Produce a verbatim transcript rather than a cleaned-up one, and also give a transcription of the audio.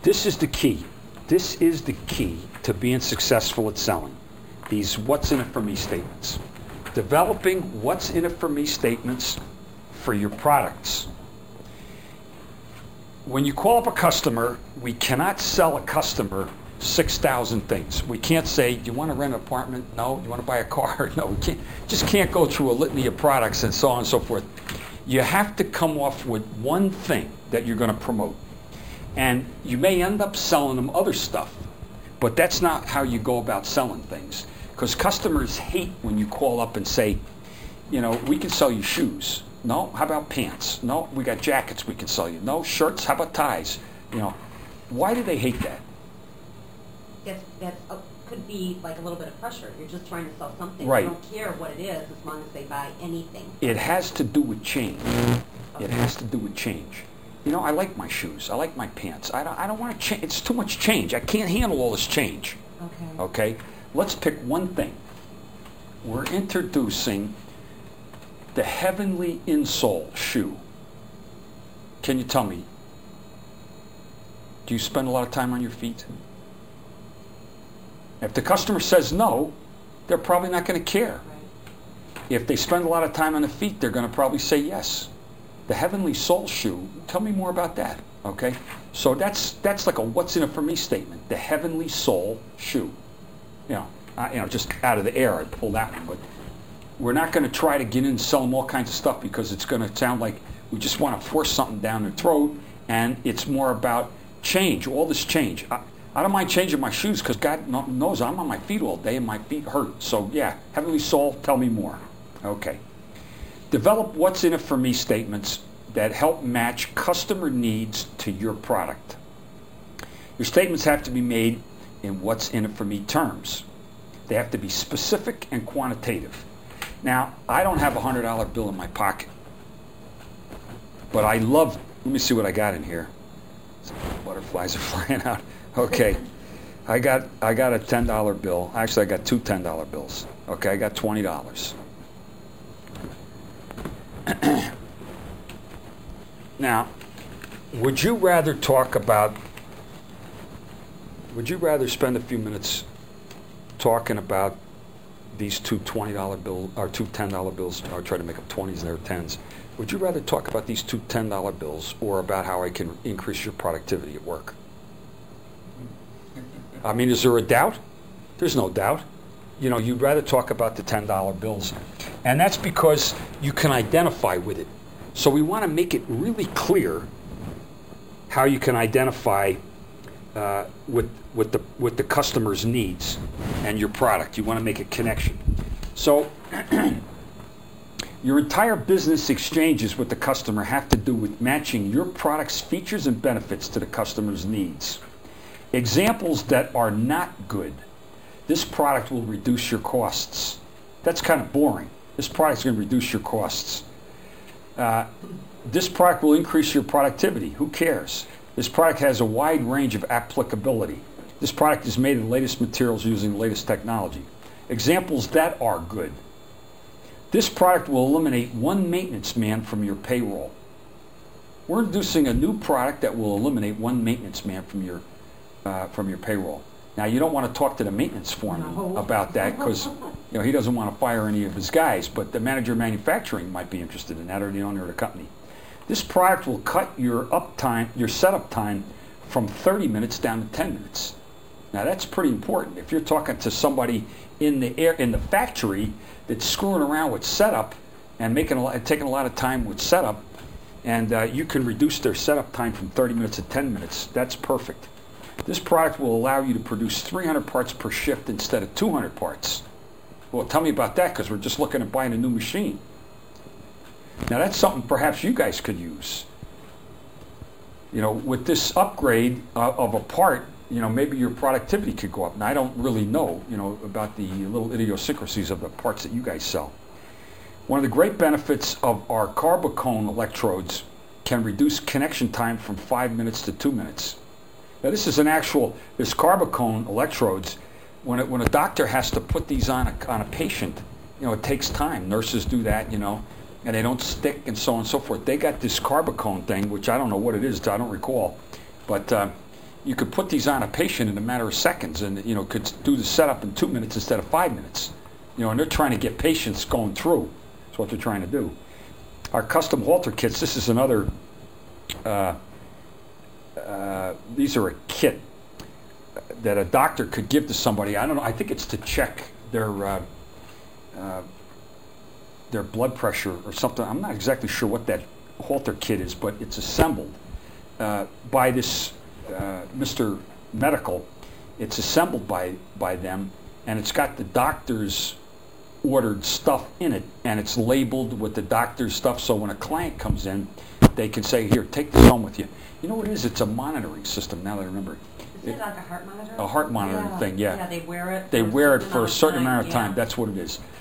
This is the key. This is the key to being successful at selling. These what's in it for me statements. Developing what's in it for me statements for your products. When you call up a customer, we cannot sell a customer six thousand things. We can't say, do you want to rent an apartment? No. Do you want to buy a car? No. We can't, just can't go through a litany of products and so on and so forth. You have to come off with one thing that you're going to promote. And you may end up selling them other stuff, but that's not how you go about selling things. Because customers hate when you call up and say, you know, we can sell you shoes. No, how about pants? No, we got jackets we can sell you. No, shirts, how about ties? You know, why do they hate that? That's, that's uh, could be like a little bit of pressure. You're just trying to sell something. Right. You don't care what it is as long as they buy anything. It has to do with change. Okay. It has to do with change. You know, I like my shoes. I like my pants. I don't, I don't want to change. It's too much change. I can't handle all this change. Okay. Okay? Let's pick one thing. We're introducing the Heavenly Insole shoe. Can you tell me, do you spend a lot of time on your feet? If the customer says no, they're probably not going to care. Right. If they spend a lot of time on the feet, they're going to probably say yes. The Heavenly Sole shoe, tell me more about that, okay? So that's that's like a what's in it for me statement, the Heavenly Sole shoe. You know, uh, you know, just out of the air, I pulled that one, but we're not going to try to get in and sell them all kinds of stuff because it's going to sound like we just want to force something down their throat, and it's more about change, all this change. I, I don't mind changing my shoes because God knows I'm on my feet all day and my feet hurt. So yeah, Heavenly Sole, tell me more. Okay. Develop what's in it for me statements that help match customer needs to your product. Your statements have to be made in what's in it for me terms. They have to be specific and quantitative. Now, I don't have a one hundred dollar bill in my pocket, but I love, let me see what I got in here. Butterflies are flying out. Okay, I got I got a ten dollar bill. Actually, I got two ten dollar bills. Okay, I got twenty dollars. Now, would you rather talk about, would you rather spend a few minutes talking about these two twenty dollar bills, or two ten dollar bills, or try to make up twenties and they're tens? Would you rather talk about these two ten dollar bills or about how I can increase your productivity at work? I mean, is there a doubt? There's no doubt. You know, you'd rather talk about the ten dollar bills. And that's because you can identify with it. So we want to make it really clear how you can identify uh, with, with, the, with the customer's needs and your product. You want to make a connection. So your entire business exchanges with the customer have to do with matching your product's features and benefits to the customer's needs. Examples that are not good. This product will reduce your costs. That's kind of boring. This product's going to reduce your costs. Uh, this product will increase your productivity. Who cares? This product has a wide range of applicability. This product is made of the latest materials using the latest technology. Examples that are good. This product will eliminate one maintenance man from your payroll. We're introducing a new product that will eliminate one maintenance man from your uh, from your payroll. Now, you don't want to talk to the maintenance foreman No. about that because you know he doesn't want to fire any of his guys, but the manager of manufacturing might be interested in that, or the owner of the company. This product will cut your uptime, your setup time, from thirty minutes down to ten minutes. Now, that's pretty important. If you're talking to somebody in the air in the factory that's screwing around with setup and making a lot, taking a lot of time with setup, and uh, you can reduce their setup time from thirty minutes to ten minutes, that's perfect. This product will allow you to produce three hundred parts per shift instead of two hundred parts. Well, tell me about that, because we're just looking at buying a new machine. Now, that's something perhaps you guys could use. You know, with this upgrade uh, of a part, you know, maybe your productivity could go up. And I don't really know, you know, about the little idiosyncrasies of the parts that you guys sell. One of the great benefits of our Carbocone electrodes can reduce connection time from five minutes to two minutes. Now, this is an actual, this Carbocone electrodes, when, it, when a doctor has to put these on a, on a patient, you know, it takes time. Nurses do that, you know, and they don't stick and so on and so forth. They got this Carbocone thing, which I don't know what it is, I don't recall, but uh, you could put these on a patient in a matter of seconds, and you know could do the setup in two minutes instead of five minutes. You know, and they're trying to get patients going through. That's what they're trying to do. Our custom halter kits. This is another. Uh, uh, these are a kit that a doctor could give to somebody. I don't know. I think it's to check their uh, uh, their blood pressure or something. I'm not exactly sure what that halter kit is, but it's assembled uh, by this uh, Mister Medical. It's assembled by by them, and it's got the doctor's ordered stuff in it, and it's labeled with the doctor's stuff. So when a client comes in, they can say, "Here, take this home with you." You know what it is? It's a monitoring system. Now that I remember. Is it like a heart monitor? A heart monitoring yeah. thing, yeah. Yeah, they wear it. They for wear it certain for a amount of certain time, amount of time. yeah. That's what it is.